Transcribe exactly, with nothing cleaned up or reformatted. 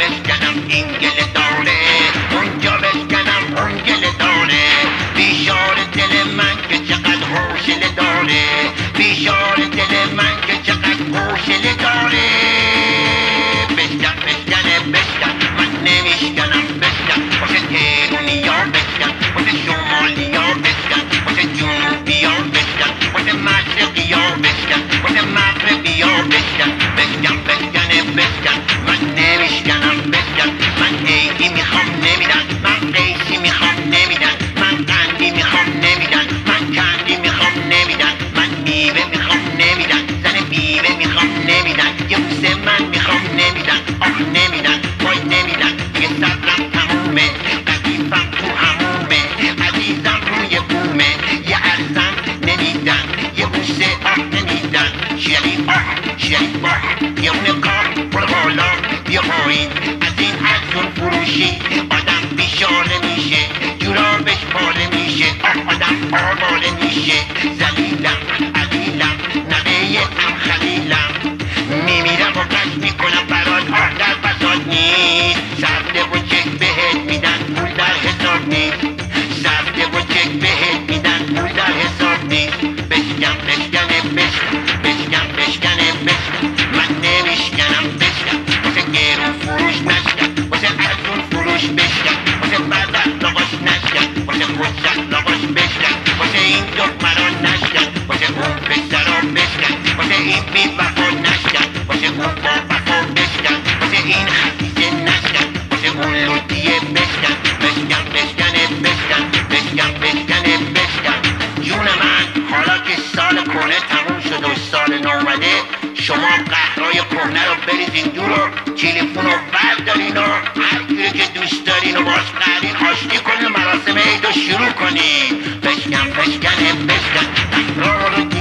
بشکنم این گله داره، اونجا بشکنم اون گله داره. بیشار دل من که چقدر حوصله داره، بیشار دل من که چقدر حوصله داره. بشکن بشکنه بشکن، من نمیشکنم بشکن. واسه تهرونیا بشکن، واسه شمالیا بشکن، واسه جنوبیا بشکن، واسه مشرقیا بشکن، واسه مغربیا بشکن. بشکن بشکنه بشکن، من نمیشکنم بشکن. من عیدی میخوام نمیدن، من قیسی میخوام نمیدن، من قندی میخوام نمیدن، من کندی میخوام نمیدن، من میوه میخوام نمیدن، زن بیوه میخوام نمیدن، یه بوسه من میخوام نمیدن. آخ نمیدن، وای نمیدن، دیگه صبرم تمومه، قدیفم تو همومه، عزیزم روی بومه. یه ارزم نمیدن، یه بوسه آخ نمیدن. شیری آخ شیری آخ، یه اون کار برو بالا بیا پایین. از این ارزون فروشی آدم بیشاره میشه، جورابش پاره میشه، آخ آدم آباره میشه. زلیلم علیلم نوه ام خلیلم، میمیرم و کش میکنم برات، آه در بساط نیست. سفته و چک بهت میدن، پول در حساب نیست. سفته و چک بهت میدن، پول در حساب نیست. بشکن بشکنه بشکن، بشکن بشکنه بشکن، من نمیشکنم بشکن. واسه گرون فروش نشکن، واسه ارزون فروش بشکن، واسه بدر لغاش نشکن، واسه خوشت لغاش بشکن، واسه این دختران نشکن، واسه اون پسرا بشکن، واسه این بی وفا نشکن، واسه اون با وفا بشکن، واسه این خسیسه نشکن، واسه اون لوتیه بشکن. بشکن بشکنه بشکن، بشکن بشکنه بشکن. جون من حالا که سال کهنه تموم شد و سال نو اومده، شما قهرهای کهنه رو بریزین دور و تلفن رو بردارین و هر جوری که دوست دارین و باش قهرین آشتی کنین و مراسم عید رو شروع کنین. بشکن بشکنه بشکن، تکرار رو